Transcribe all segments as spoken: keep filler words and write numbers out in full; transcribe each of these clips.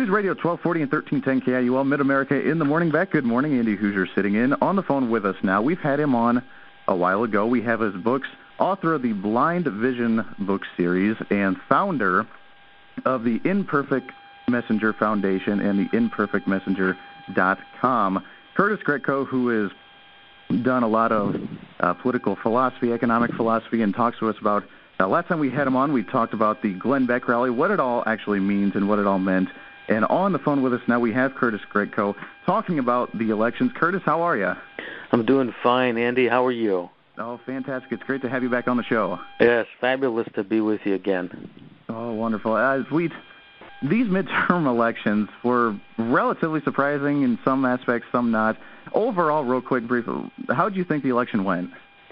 News Radio twelve forty and thirteen ten K I U L, Mid-America in the morning. Back. Good morning. Andy Hoosier sitting in on the phone with us now. We've had him on a while ago. We have his books, author of the Blind Vision book series and founder of the Imperfect Messenger Foundation and the imperfect messenger dot com. Curtis Gretko, who has done a lot of uh, political philosophy, economic philosophy, and talks to us about, uh, last time we had him on, we talked about the Glenn Beck rally, what it all actually means and what it all meant. And on the phone with us now, we have Curtis Gretko talking about the elections. Curtis, how are you? I'm doing fine, Andy. How are you? Oh, fantastic. It's great to have you back on the show. Yes, fabulous to be with you again. Oh, wonderful. As we, these midterm elections were relatively surprising in some aspects, some not. Overall, real quick, brief, how do you think the election went?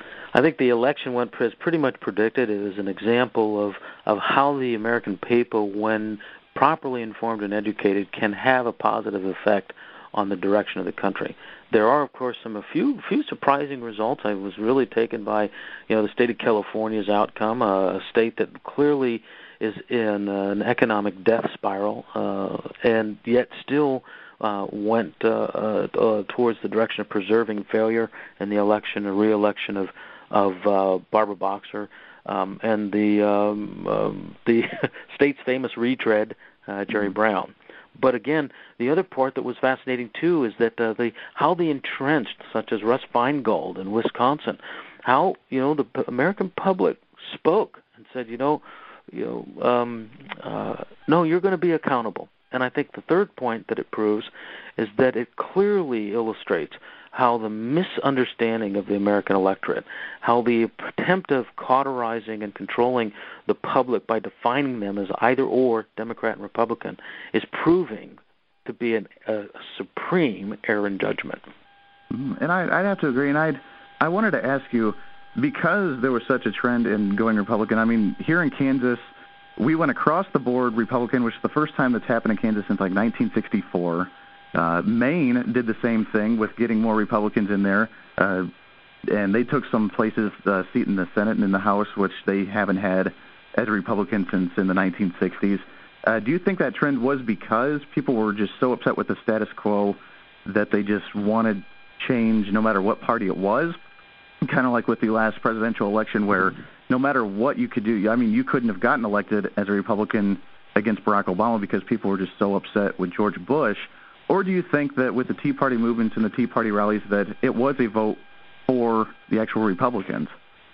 I think the election went as pretty much predicted. It was an example of, of how the American people, when properly informed and educated, can have a positive effect on the direction of the country. There are, of course, some a few few surprising results. I was really taken by, you know, the state of California's outcome, a state that clearly is in uh, an economic death spiral, uh, and yet still uh, went uh, uh, uh, towards the direction of preserving failure in the election, a re-election of of uh, Barbara Boxer. Um, and the um, um, the state's famous retread, uh, Jerry Brown. But again, the other part that was fascinating too is that uh, the how the entrenched, such as Russ Feingold in Wisconsin, how you know the p- American public spoke and said, you know, you know, um, uh, no, you're going to be accountable. And I think the third point that it proves is that it clearly illustrates how the misunderstanding of the American electorate, how the attempt of cauterizing and controlling the public by defining them as either or, Democrat and Republican, is proving to be an, a supreme error in judgment. And I, I'd have to agree. And I'd, I wanted to ask you, because there was such a trend in going Republican, I mean, here in Kansas, we went across the board Republican, which is the first time that's happened in Kansas since like nineteen sixty-four. Uh, Maine did the same thing with getting more Republicans in there, uh, and they took some places, uh, seat in the Senate and in the House, which they haven't had as a Republican since in the nineteen sixties. Uh, do you think that trend was because people were just so upset with the status quo that they just wanted change no matter what party it was? Kind of like with the last presidential election where no matter what you could do, I mean, you couldn't have gotten elected as a Republican against Barack Obama because people were just so upset with George Bush. Or do you think that with the Tea Party movements and the Tea Party rallies that it was a vote for the actual Republicans?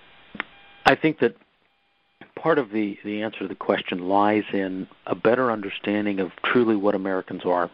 I think that part of the, the answer to the question lies in a better understanding of truly what Americans are.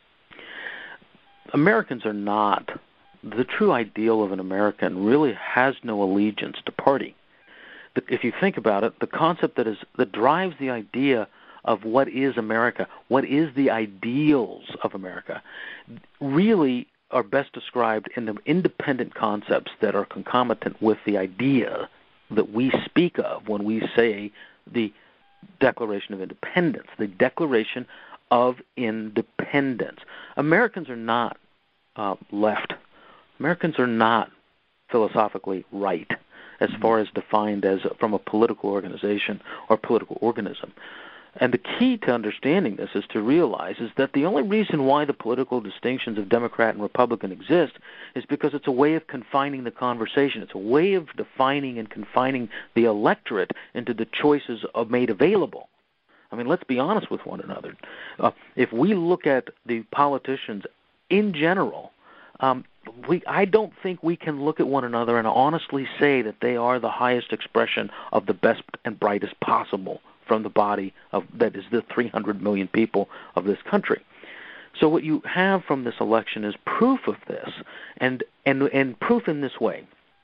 Americans are not, the true ideal of an American really has no allegiance to party. If you think about it, the concept that is that drives the idea of what is America, what is the ideals of America, really are best described in the independent concepts that are concomitant with the idea that we speak of when we say the Declaration of Independence, the Declaration of Independence. Americans are not uh, left. Americans are not philosophically right as far as defined as from a political organization or political organism. And the key to understanding this is to realize is that the only reason why the political distinctions of Democrat and Republican exist is because it's a way of confining the conversation. It's a way of defining and confining the electorate into the choices of made available. I mean, let's be honest with one another. Uh, if we look at the politicians in general, um, we, I don't think we can look at one another and honestly say that they are the highest expression of the best and brightest possible from the body of that is the three hundred million people of this country. So what you have from this election is proof of this, and and and proof in this way.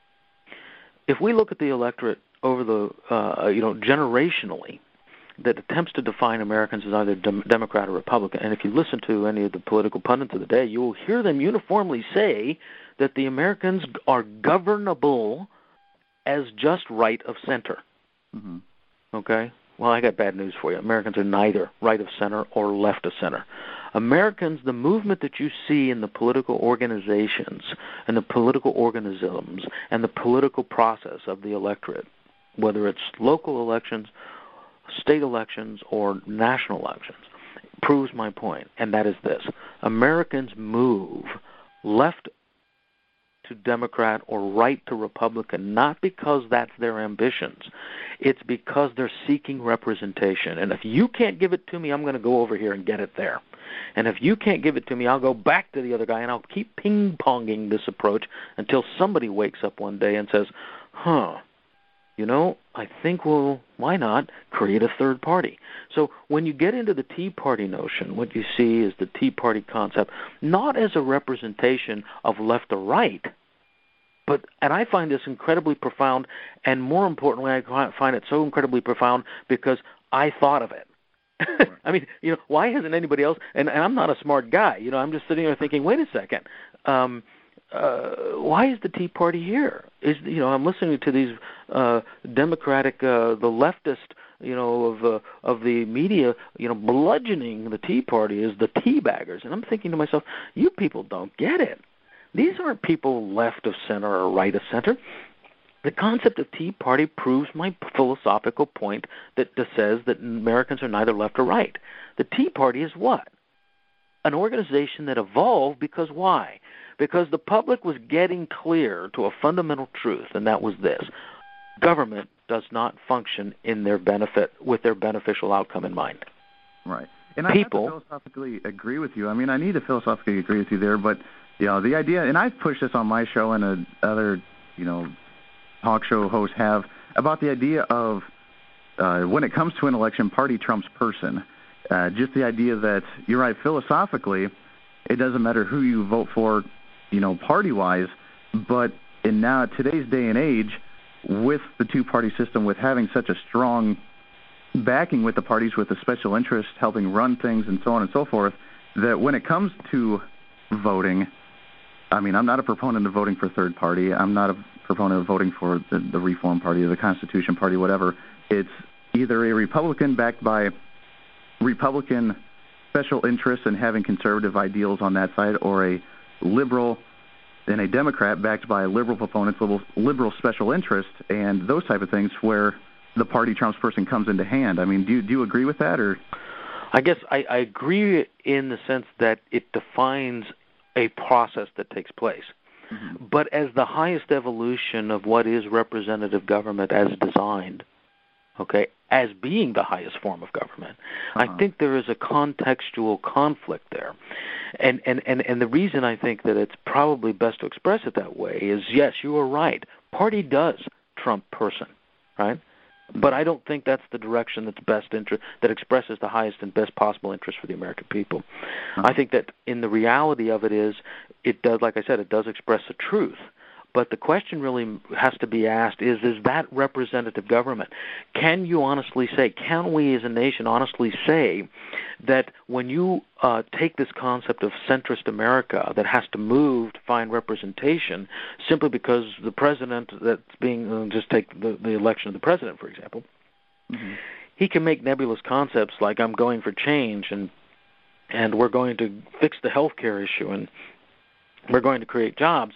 If we look at the electorate over the uh, you know generationally, that attempts to define Americans as either dem- Democrat or Republican, and if you listen to any of the political pundits of the day, you will hear them uniformly say that the Americans are governable as just right of center. Mm-hmm. Okay? Well, I got bad news for you. Americans are neither right of center or left of center. Americans, the movement that you see in the political organizations and the political organisms and the political process of the electorate, whether it's local elections, state elections, or national elections, proves my point, and that is this. Americans move left to Democrat or right to Republican not because that's their ambitions. It's because they're seeking representation. And if you can't give it to me, I'm going to go over here and get it there. And if you can't give it to me, I'll go back to the other guy, and I'll keep ping-ponging this approach until somebody wakes up one day and says, huh, you know, I think we'll, why not create a third party? So when you get into the Tea Party notion, what you see is the Tea Party concept, not as a representation of left or right, but, and I find this incredibly profound, and more importantly, I find it so incredibly profound because I thought of it. I mean, you know, why hasn't anybody else, and, and I'm not a smart guy, you know, I'm just sitting there thinking, wait a second, um, Uh, why is the Tea Party here? Is you know I'm listening to these uh, Democratic, uh, the leftist, you know, of uh, of the media, you know, bludgeoning the Tea Party as the tea baggers, and I'm thinking to myself, you people don't get it. These aren't people left of center or right of center. The concept of Tea Party proves my philosophical point that, that says that Americans are neither left or right. The Tea Party is what? An organization that evolved because why? Because the public was getting clear to a fundamental truth, and that was this. Government does not function in their benefit with their beneficial outcome in mind. Right. And People, I have to philosophically agree with you. I mean, I need to philosophically agree with you there, but you know, the idea, and I've pushed this on my show and uh, other, you know, talk show hosts have, about the idea of uh, when it comes to an election, party trumps person. Uh, just the idea that, you're right, philosophically, it doesn't matter who you vote for, you know, party-wise, but in now today's day and age, with the two-party system, with having such a strong backing with the parties, with the special interest helping run things and so on and so forth, that when it comes to voting, I mean, I'm not a proponent of voting for third party. I'm not a proponent of voting for the, the Reform Party or the Constitution Party, whatever. It's either a Republican backed by Republican special interests and having conservative ideals on that side, or a liberal and a Democrat backed by liberal proponents, liberal, liberal special interests, and those type of things where the party trumps person comes into hand. I mean, do you, do you agree with that? Or I guess I, I agree in the sense that it defines a process that takes place. Mm-hmm. But as the highest evolution of what is representative government as designed, okay, as being the highest form of government, uh-huh. I think there is a contextual conflict there. And, and, and, and the reason I think that it's probably best to express it that way is, yes, you are right. Party does trump person, right? But I don't think that's the direction that's best interest, that expresses the highest and best possible interest for the American people. Uh-huh. I think that in the reality of it is, it does, like I said, it does express the truth. But the question really has to be asked is, is that representative government? Can you honestly say, can we as a nation honestly say that when you uh, take this concept of centrist America that has to move to find representation simply because the president that's being, uh, just take the, the election of the president, for example, mm-hmm. he can make nebulous concepts like I'm going for change and and we're going to fix the health care issue and we're going to create jobs.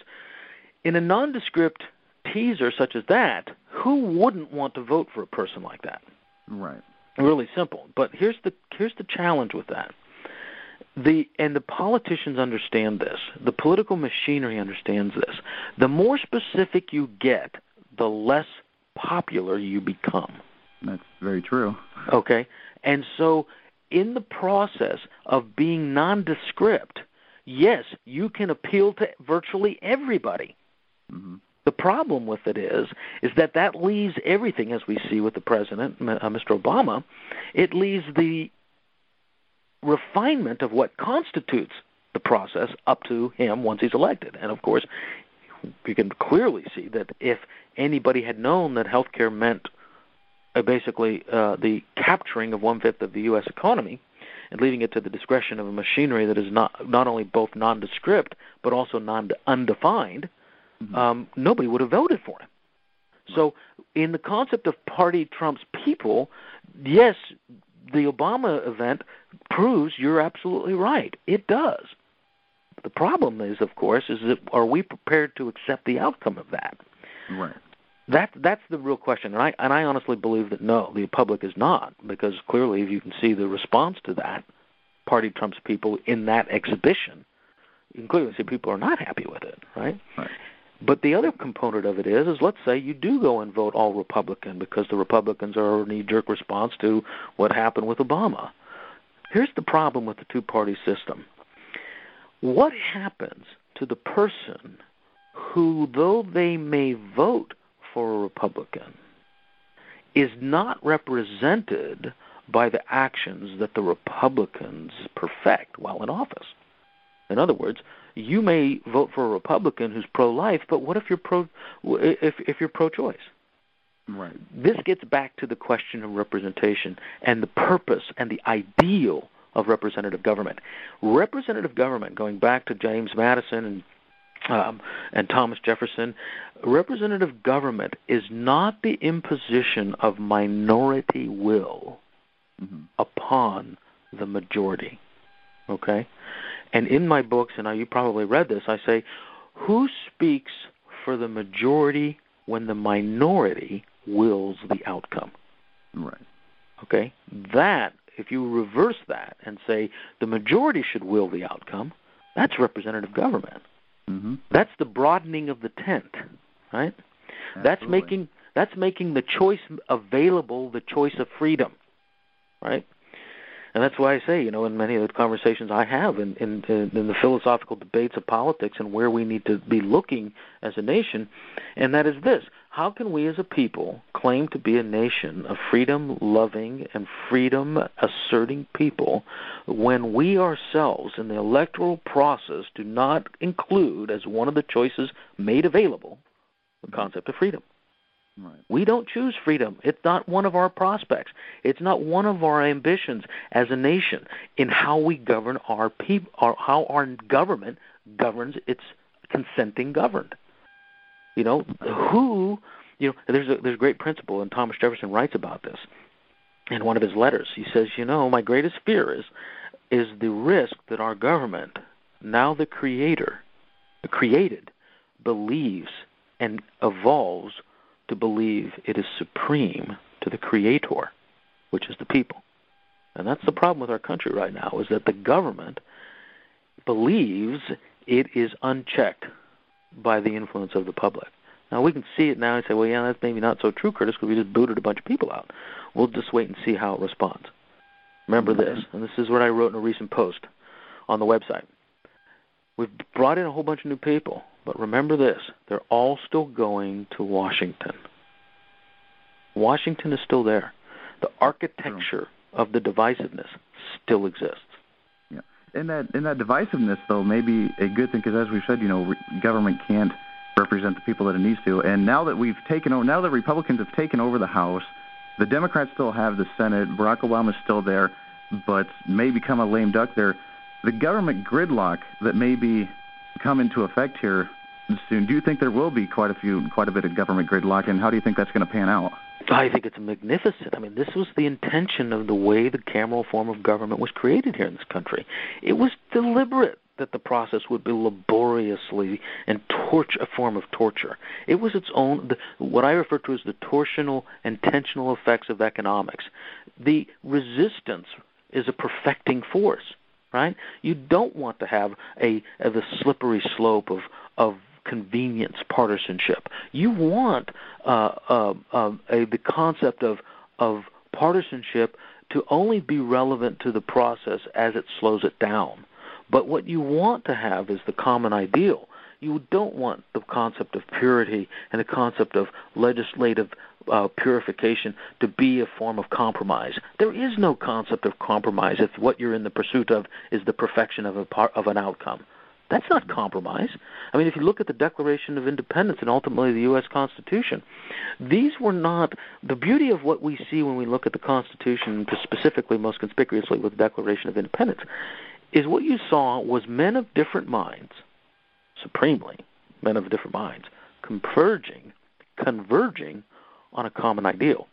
In a nondescript teaser such as that, who wouldn't want to vote for a person like that? Right. Really simple. But here's the here's the challenge with that. The and the politicians understand this. The political machinery understands this. The more specific you get, the less popular you become. That's very true. Okay? And so in the process of being nondescript, yes, you can appeal to virtually everybody. Mm-hmm. The problem with it is, is that that leaves everything, as we see with the president, uh, Mister Obama, it leaves the refinement of what constitutes the process up to him once he's elected. And, of course, you can clearly see that if anybody had known that health care meant uh, basically uh, the capturing of one-fifth of the U S economy and leaving it to the discretion of a machinery that is not not only both nondescript but also non undefined, mm-hmm. um, nobody would have voted for him. Right. So in the concept of party trumps people, yes, the Obama event proves you're absolutely right. It does. The problem is, of course, is that are we prepared to accept the outcome of that? Right. That that's the real question, and I and I honestly believe that no, the public is not, because clearly, if you can see the response to that, party trumps people in that exhibition, including see people are not happy with it, right? Right. But the other component of it is, is let's say you do go and vote all Republican because the Republicans are a knee-jerk response to what happened with Obama. Here's the problem with the two-party system. What happens to the person who, though they may vote for a Republican, is not represented by the actions that the Republicans perfect while in office? In other words, you may vote for a Republican who's pro-life, but what if you're pro if if you're pro-choice? Right. This gets back to the question of representation and the purpose and the ideal of representative government. Representative government, going back to James Madison and um, and Thomas Jefferson, representative government is not the imposition of minority will mm-hmm. upon the majority. Okay? And in my books, and you probably read this, I say, who speaks for the majority when the minority wills the outcome? Right. Okay? That, if you reverse that and say the majority should will the outcome, that's representative government. Mm-hmm. That's the broadening of the tent, right? Absolutely. That's making that's making the choice available, the choice of freedom, right? And that's why I say, you know, in many of the conversations I have in, in, in the philosophical debates of politics and where we need to be looking as a nation, and that is this: how can we as a people claim to be a nation of freedom-loving and freedom-asserting people when we ourselves in the electoral process do not include as one of the choices made available the concept of freedom? Right. We don't choose freedom. It's not one of our prospects. It's not one of our ambitions as a nation in how we govern our people, or how our government governs its consenting governed. You know, who, you know, there's a, there's a great principle, and Thomas Jefferson writes about this in one of his letters. He says, you know, my greatest fear is is the risk that our government, now the creator, the created, believes and evolves to believe it is supreme to the creator, which is the people. And that's the problem with our country right now, is that the government believes it is unchecked by the influence of the public. Now, we can see it now and say, well, yeah, that's maybe not so true, Curtis, because we just booted a bunch of people out. We'll just wait and see how it responds. Remember this, and this is what I wrote in a recent post on the website. We've brought in a whole bunch of new people, but remember this, they're all still going to Washington. Washington is still there. The architecture of the divisiveness still exists. Yeah, and that and that divisiveness, though, may be a good thing, because as we've said, you know, re- government can't represent the people that it needs to. And now that we've taken over, now that Republicans have taken over the House, the Democrats still have the Senate. Barack Obama's still there, but may become a lame duck there. The government gridlock that may be come into effect here soon. Do you think there will be quite a few, quite a bit of government gridlock, and how do you think that's going to pan out? I think it's magnificent. I mean, this was the intention of the way the cameral form of government was created here in this country. It was deliberate that the process would be laboriously and torch a form of torture. It was its own, the, what I refer to as the torsional, intentional effects of economics. The resistance is a perfecting force, right? You don't want to have a, a the slippery slope of of convenience partisanship. You want uh, uh, uh, a, the concept of of partisanship to only be relevant to the process as it slows it down. But what you want to have is the common ideal. You don't want the concept of purity and the concept of legislative uh, purification to be a form of compromise. There is no concept of compromise if what you're in the pursuit of is the perfection of a part of an outcome. That's not compromise. I mean, if you look at the Declaration of Independence and ultimately the U S Constitution, these were not – the beauty of what we see when we look at the Constitution, specifically most conspicuously with the Declaration of Independence, is what you saw was men of different minds, supremely men of different minds, converging, converging on a common ideal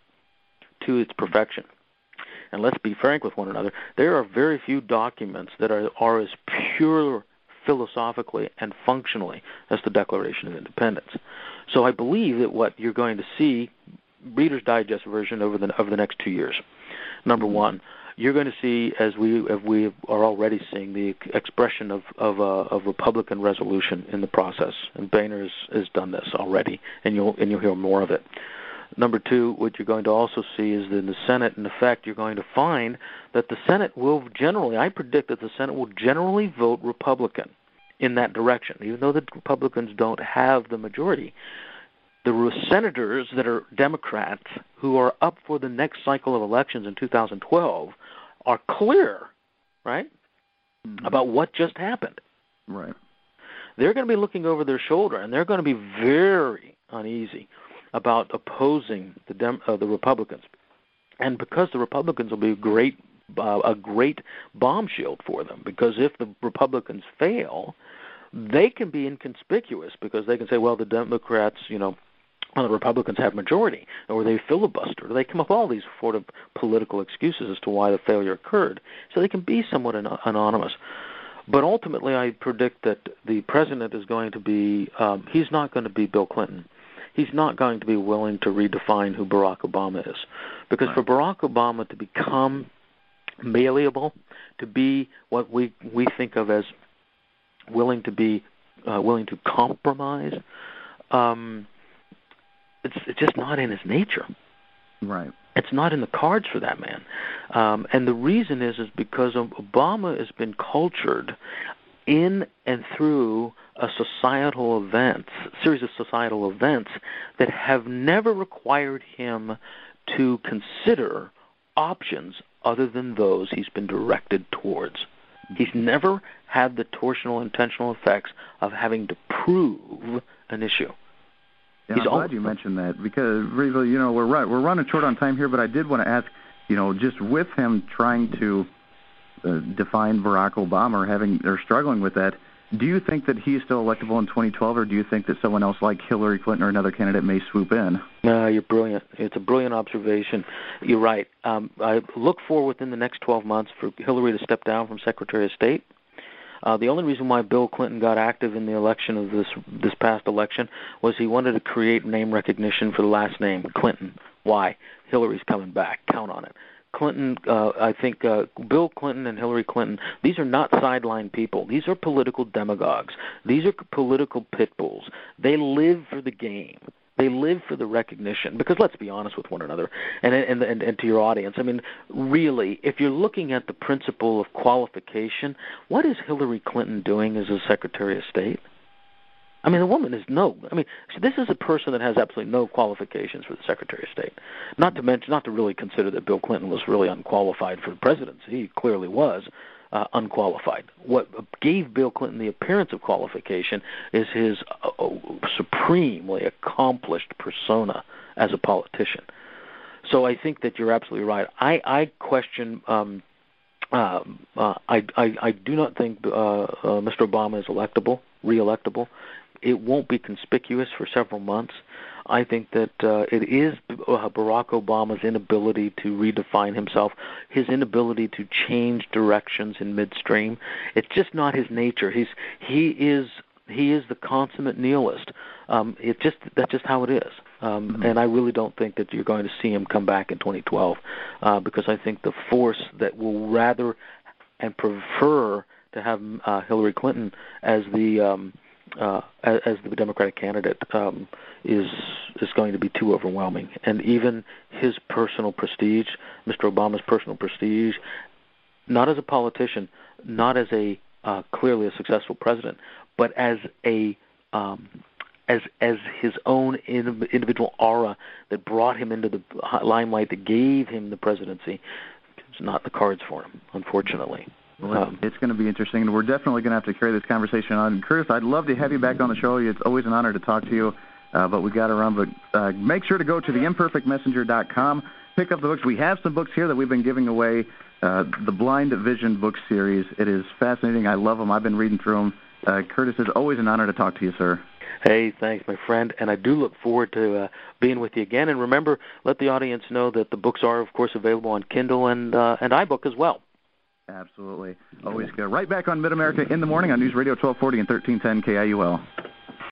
to its perfection. And let's be frank with one another, there are very few documents that are, are as pure philosophically and functionally as the Declaration of Independence. So I believe that what you're going to see, Reader's Digest version over the over the next two years. Number one, you're going to see, as we as we are already seeing, the expression of of, uh, of Republican resolution in the process. And Boehner has, has done this already, and you'll and you'll hear more of it. Number two, what you're going to also see is that in the Senate, in effect, you're going to find that the Senate will generally, I predict that the Senate will generally vote Republican in that direction, even though the Republicans don't have the majority. The senators that are Democrats who are up for the next cycle of elections in two thousand twelve are clear, right, mm-hmm. about what just happened. Right. They're going to be looking over their shoulder, and they're going to be very uneasy about opposing the Dem- uh, the Republicans, and because the Republicans will be a great uh, a great bomb shield for them. Because if the Republicans fail, they can be inconspicuous because they can say, well, the Democrats, you know, well, the Republicans have majority, or they filibuster. They come up with all these sort of political excuses as to why the failure occurred, so they can be somewhat an- anonymous. But ultimately, I predict that the president is going to be, um, he's not going to be Bill Clinton. He's not going to be willing to redefine who Barack Obama is. Because right. for Barack Obama to become malleable, to be what we we think of as willing to be, uh, willing to compromise, um, it's, it's just not in his nature. Right. It's not in the cards for that man. Um, and the reason is is because Obama has been cultured in and through a societal events, series of societal events that have never required him to consider options other than those he's been directed towards. He's never had the torsional intentional effects of having to prove an issue. Yeah, I'm glad you mentioned that because, Reva, you know, we're right, we're running short on time here, but I did want to ask, you know, just with him trying to uh, define Barack Obama or having or struggling with that, do you think that he is still electable in twenty twelve, or do you think that someone else like Hillary Clinton or another candidate may swoop in? No, you're brilliant. It's a brilliant observation. You're right. Um, I look for within the next twelve months for Hillary to step down from Secretary of State. Uh, the only reason why Bill Clinton got active in the election of this this past election was he wanted to create name recognition for the last name, Clinton. Why? Hillary's coming back. Count on it. Clinton, uh, I think uh, Bill Clinton and Hillary Clinton, these are not sideline people. These are political demagogues. These are political pit bulls. They live for the game. They live for the recognition. Because let's be honest with one another, and, and and and to your audience. I mean, really, if you're looking at the principle of qualification, what is Hillary Clinton doing as a Secretary of State? I mean, the woman is no. I mean, this is a person that has absolutely no qualifications for the Secretary of State. Not to mention, not to really consider that Bill Clinton was really unqualified for the presidency. He clearly was. Uh, unqualified. What gave Bill Clinton the appearance of qualification is his uh, supremely accomplished persona as a politician. So I think that you're absolutely right. I, I question. Um, um, uh, I, I I do not think uh, uh, Mister Obama is electable, re-electable. It won't be conspicuous for several months. I think that uh, it is uh, Barack Obama's inability to redefine himself, his inability to change directions in midstream. It's just not his nature. He's he is he is the consummate nihilist. Um, it just that's just how it is. Um, mm-hmm. And I really don't think that you're going to see him come back in twenty twelve uh, because I think the force that will rather and prefer to have uh, Hillary Clinton as the um, Uh, as, as the Democratic candidate um, is is going to be too overwhelming, and even his personal prestige, Mister Obama's personal prestige, not as a politician, not as a uh, clearly a successful president, but as a um, as as his own in, individual aura that brought him into the limelight, that gave him the presidency. It's not the cards for him, unfortunately. Well, um, it's going to be interesting, and we're definitely going to have to carry this conversation on. Curtis, I'd love to have you back on the show. It's always an honor to talk to you, uh, but we got to run. But uh, make sure to go to the imperfect messenger dot com, pick up the books. We have some books here that we've been giving away, uh, the Blind Vision book series. It is fascinating. I love them. I've been reading through them. Uh, Curtis, it's always an honor to talk to you, sir. Hey, thanks, my friend, and I do look forward to uh, being with you again. And remember, let the audience know that the books are, of course, available on Kindle and uh, and iBook as well. Absolutely. Always go. Right back on Mid-America in the Morning on News Radio twelve forty and thirteen ten K I U L.